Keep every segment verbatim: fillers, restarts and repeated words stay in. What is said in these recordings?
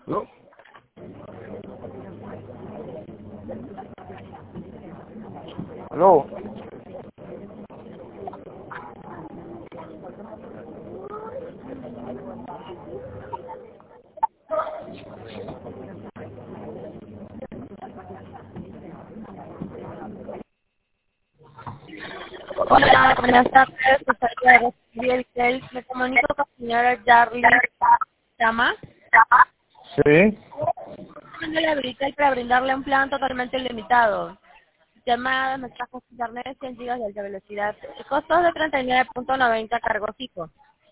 ¿No? ¿Aló? Hola, buenas tardes. Soy Bielkel. Me comunico con la señora Jarly Chama. Sí. Tengo la Britel para brindarle un plan totalmente ilimitado. Llamadas, mensajes de internet, cien gigas de alta velocidad. Costos de treinta y nueve punto noventa cargo fijo.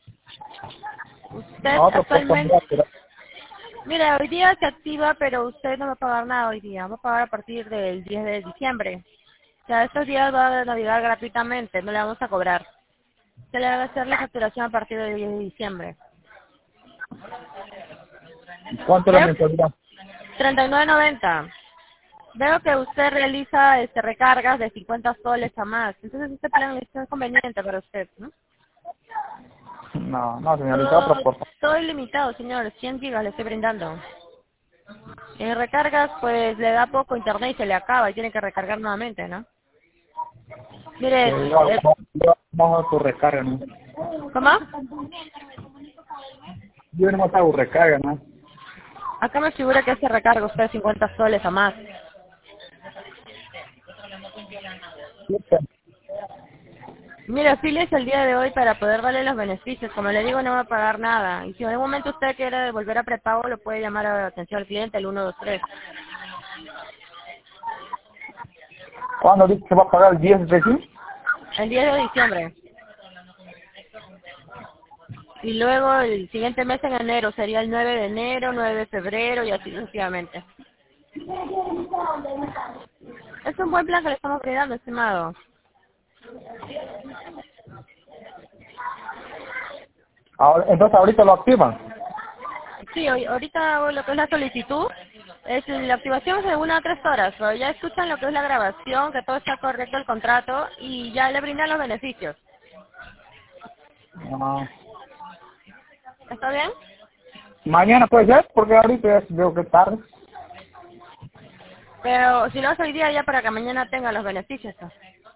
Usted Otro poco actualmente... rápido. Mira, hoy día se activa, pero usted no va a pagar nada hoy día. Va a pagar a partir del diez de diciembre. O sea, estos días va a navegar gratuitamente, no le vamos a cobrar. Se le va a hacer la facturación a partir del diez de diciembre. ¿Cuánto es la Veo mensualidad? treinta y nueve noventa. Veo que usted realiza este recargas de cincuenta soles a más. Entonces este plan es conveniente para usted, ¿no? No, no, señorita, Todo, otro poco. todo ilimitado, señor. cien gigas le estoy brindando. En recargas, pues le da poco internet y se le acaba y tiene que recargar nuevamente, ¿no? Mire, Que yo, eh, yo no hago tu recarga, ¿no? ¿cómo? Yo no hago recarga, ¿no? Acá me figura que se recarga usted cincuenta soles a más. Sí, pero Mire, afíliese el día de hoy para poder darle los beneficios. Como le digo, no va a pagar nada. Y si en algún momento usted quiere devolver a prepago, lo puede llamar a atención al cliente, el uno dos tres. ¿cuándo dice que va a pagar el diez de aquí? El diez de diciembre. Y luego el siguiente mes en enero sería el nueve de enero, nueve de febrero y así sucesivamente. Es un buen plan que le estamos brindando, estimado. Ahora, entonces ahorita lo activan. Sí, hoy- ahorita hago lo que es la solicitud. Es la activación es de una a tres horas, pero ya escuchan lo que es la grabación, que todo está correcto el contrato y ya le brindan los beneficios. Ah, ¿Está bien? mañana puede ser, porque ahorita ya veo que es tarde. Pero si lo hace hoy día ya para que mañana tenga los beneficios. ¿No?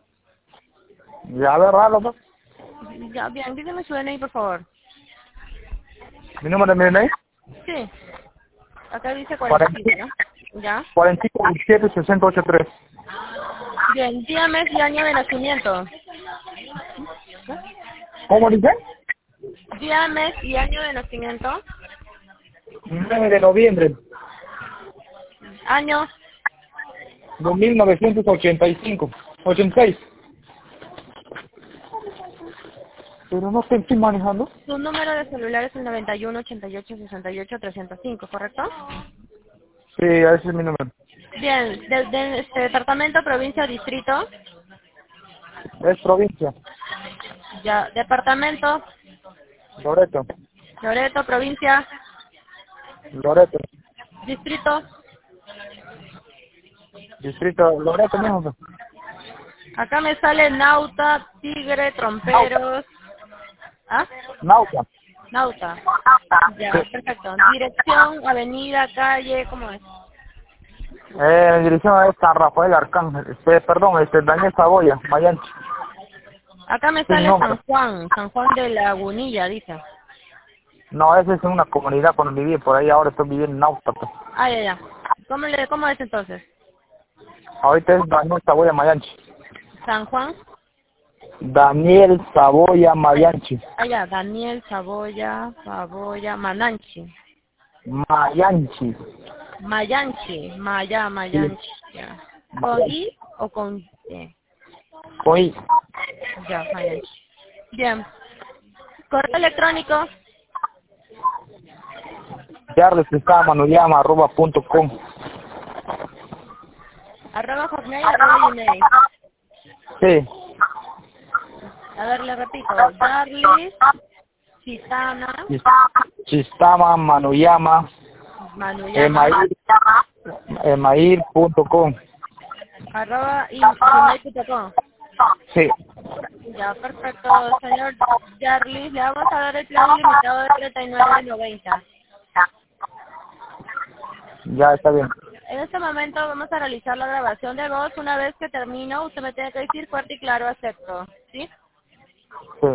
Ya verlo, pues. Ya, bien, dígame su D N I, por favor. Mi número de mi email, Sí, acá dice cuarenta y cinco, ¿no? Ya. cuarenta y cinco veintisiete sesenta ochenta y tres. Bien, día, mes y año de nacimiento. ¿Cómo dice? Día, mes y año de nacimiento. nueve de noviembre Año, de mil novecientos ochenta y cinco. ochenta y seis. Pero no te estoy manejando. su número de celular es el noventa y uno, ochenta y ocho, sesenta y ocho, trescientos cinco, ¿correcto? Sí, ese es mi número. Bien, de, de este departamento, provincia o distrito. Es provincia. Ya, departamento, Loreto. Loreto, provincia, Loreto. distrito. Distrito Loreto mismo. Acá me sale Nauta, Tigre, Nauta. Tromperos. ¿Ah? Nauta. Nauta. Ya, Sí. perfecto. Dirección, avenida, calle, ¿cómo es? Eh, en dirección a San Rafael Arcángel. Este, perdón, este Daniel Saboya, Mayanchi. Acá me Sin sale San nombre. Juan, San Juan de Lagunilla, dice. No, esa es una comunidad cuando viví por ahí, ahora estoy viviendo en Nauta. Pues. Ah, ya, ya. ¿Cómo, le, ¿Cómo es entonces? Ahorita es Daniel Saboya Mayanchi. San Juan. Daniel Saboya Mayanchi. Ah, ya, Daniel, Saboya, Saboya, Mananchi. Mayanchi. Mayanchi, Maya, Sí. Mayanchi. Ya. ¿Con Mayanchi. I o con E? Oí. Ya, Mayanchi. Bien. Correo electrónico, Charles está manuyama arroba punto com. arroba hotmail, arroba gmail. Sí. A ver, le repito. Darlis, Chitana, Chistama Manuyama Manuyama, email email punto com. arroba y gmail punto com. Sí. Ya, perfecto, señor Jarlis. Le vamos a dar el plan ilimitado de treinta y nueve noventa. Ya está bien. En este momento vamos a realizar la grabación de voz. Una vez que termino, usted me tiene que decir fuerte y claro, acepto. ¿Sí? Sí.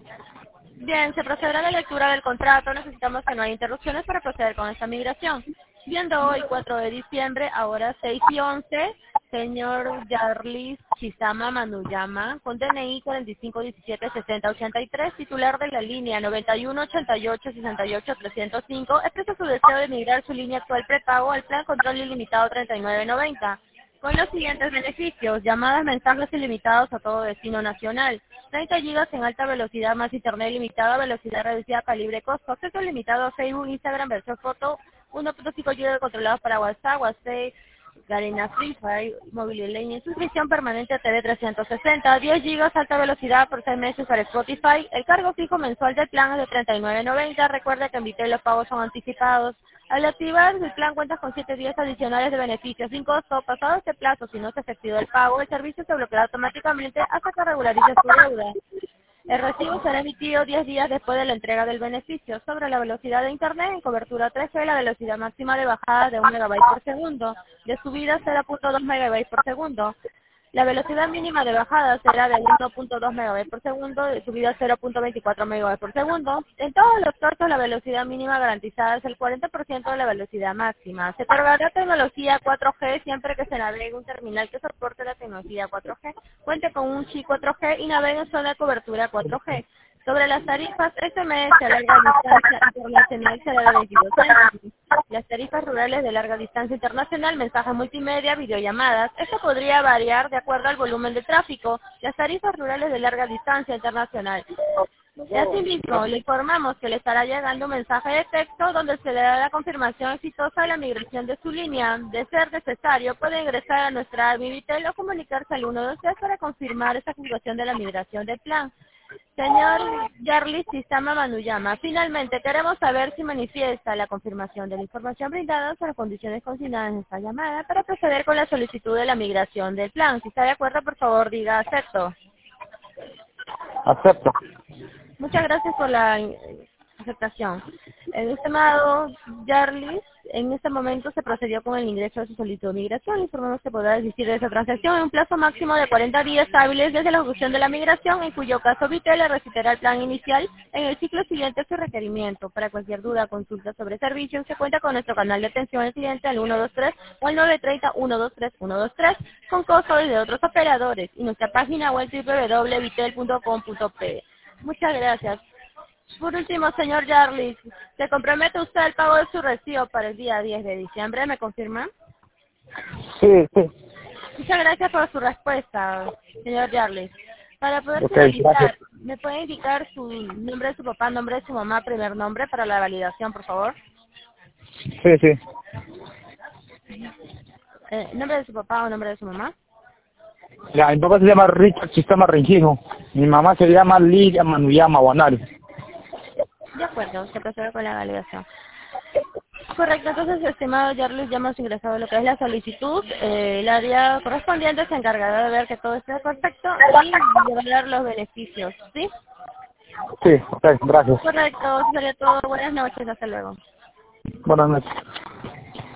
Bien, se procederá a la lectura del contrato. Necesitamos que no haya interrupciones para proceder con esta migración. Viendo hoy cuatro de diciembre, ahora seis y once, señor Yarlis Chisama Manuyama, con D N I cuarenta y cinco diecisiete sesenta ochenta y tres, titular de la línea noventa y uno ochenta y ocho sesenta y ocho trescientos cinco, expresa su deseo de migrar su línea actual prepago al plan control ilimitado treinta y nueve noventa. Con los siguientes beneficios: llamadas, mensajes ilimitados a todo destino nacional, treinta gigas en alta velocidad más internet ilimitado a velocidad reducida, calibre, costo, acceso limitado a Facebook, Instagram, versión foto, uno punto cinco gigas controlados para WhatsApp, WhatsApp, Garena Free Fire, Mobile Legends, suscripción permanente a T V trescientos sesenta, diez gigas alta velocidad por seis meses para Spotify. El cargo fijo mensual del plan es de treinta y nueve noventa. Recuerda que en Vitel los pagos son anticipados. Al activar el plan cuentas con siete días adicionales de beneficios sin costo. Pasado este plazo, si no se efectuó el pago, el servicio se bloqueará automáticamente hasta que regularice su deuda. El recibo será emitido diez días después de la entrega del beneficio. Sobre la velocidad de Internet, en cobertura tres G, la velocidad máxima de bajada de un megabyte por segundo, de subida cero punto dos megabytes por segundo. La velocidad mínima de bajada será de uno punto dos megabytes por segundo, de subida cero punto veinticuatro megabytes por segundo. En todos los casos, la velocidad mínima garantizada es el cuarenta por ciento de la velocidad máxima. Se otorgará tecnología cuatro G siempre que se navegue un terminal que soporte la tecnología cuatro G, cuente con un chip cuatro G y navegue en zona de cobertura cuatro G. Sobre las tarifas, S M S a larga distancia internacional será de veintidós céntimos. Las tarifas rurales de larga distancia internacional, mensajes multimedia, videollamadas. Esto podría variar de acuerdo al volumen de tráfico. Las tarifas rurales de larga distancia internacional. Y asimismo, le informamos que le estará llegando un mensaje de texto donde se le da la confirmación exitosa de la migración de su línea. De ser necesario, puede ingresar a nuestra Vivitel o comunicarse al uno dos tres para confirmar esa situación de la migración del plan. Señor Yarlis Chisama Manuyama, finalmente queremos saber si manifiesta la confirmación de la información brindada sobre las condiciones consignadas en esta llamada para proceder con la solicitud de la migración del plan. Si está de acuerdo, por favor, diga acepto. Acepto. Muchas gracias por la eh, aceptación. El estimado Yarlis, en este momento se procedió con el ingreso de su solicitud de migración. Informamos que podrá desistir de esa transacción en un plazo máximo de cuarenta días hábiles desde la ejecución de la migración, en cuyo caso Vitel le recitará el plan inicial en el ciclo siguiente a su requerimiento. Para cualquier duda o consulta sobre servicios, se cuenta con nuestro canal de atención al cliente al uno dos tres o al nueve tres cero, uno dos tres, uno dos tres, con costos de otros operadores, y nuestra página web doble u doble u doble u punto vitel punto com punto pe. Muchas gracias. Por último, señor Yarlis, ¿se compromete usted al pago de su recibo para el día diez de diciembre? ¿Me confirma? Sí, sí. Muchas gracias por su respuesta, señor Yarlis. Para poder Okay, finalizar, gracias. ¿me puede indicar su nombre de su papá, nombre de su mamá, primer nombre para la validación, por favor? Sí, sí. Eh, ¿Nombre de su papá o nombre de su mamá? Ya, mi papá se llama Richard Chisama Rengino. Mi mamá se llama Lidia Manuyama Guanari. De acuerdo, se procede con la validación. Correcto, entonces, estimado Yarlis, ya hemos ingresado lo que es la solicitud. Eh, el área correspondiente se encargará de ver que todo esté perfecto y de evaluar los beneficios, ¿sí? Sí, ok, gracias. Correcto, eso sería todo. Buenas noches, hasta luego. Buenas noches.